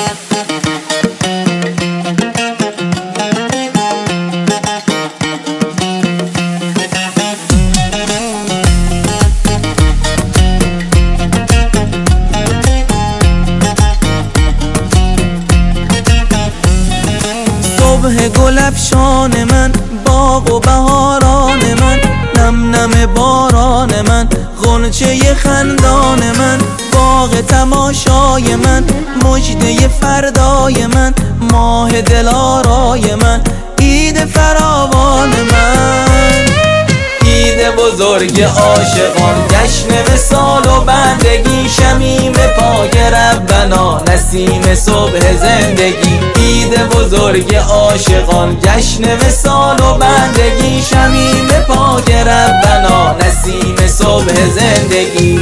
صبح گلفشان من، باغ و بهاران من، نم نم باران من، غنچه خندان من، باغ تماشای من، مژده فردای من، ماه دلارای من، عید فراوان من، عید بزرگ عاشقان، جشن وصال و بندگی، شمیم پاک ربنا، نسیم صبح زندگی. عید بزرگ عاشقان، جشن وصال و بندگی، شمیم پاک ربنا، نسیم صبح زندگی.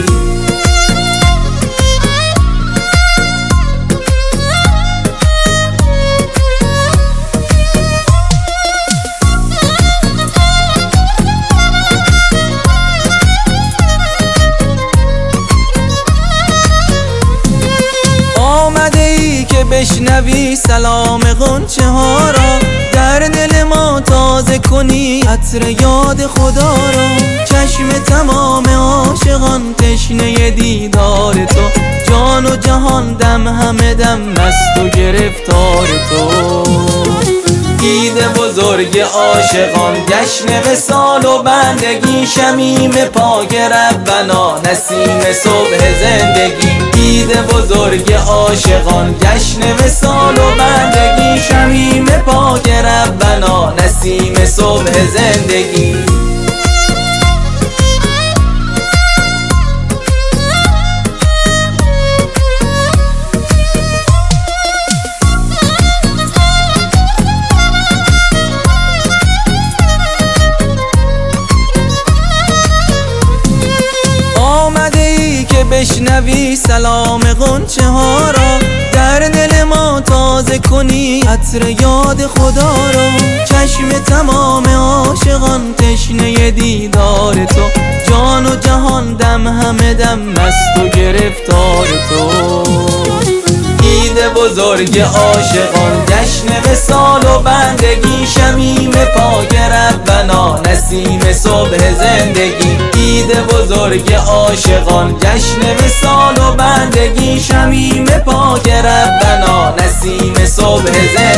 بشنوی سلام غنچه ها را، در دل ما تازه کنی عطر یاد خدا را. چشم تمام عاشقان تشنه دیدار تو، جان و جهان دم همه دم مست و گرفتار تو. عید بزرگ عاشقان، جشن وصال و بندگی، شمیم پاک ربنا، نسیم صبح زندگی. عید بزرگ عاشقان، جشن وصال و بندگی، شمیم پاک ربنا، نسیم صبح زندگی. بشنوی سلام غنچه ها را، در دل ما تازه کنی عطر یاد خدا را. چشم تمام عاشقان تشنه دیدار تو، جان و جهان دم همه دم مست و گرفتار تو. عید بزرگ عاشقان، جشن وصال و بندگی، شمیم پاک ربنا، نسیم صبح زندگی. عید بزرگ عاشقان، جشن وصال و بندگی، شمیم پاک ربنا، نسیم صبح زندگی.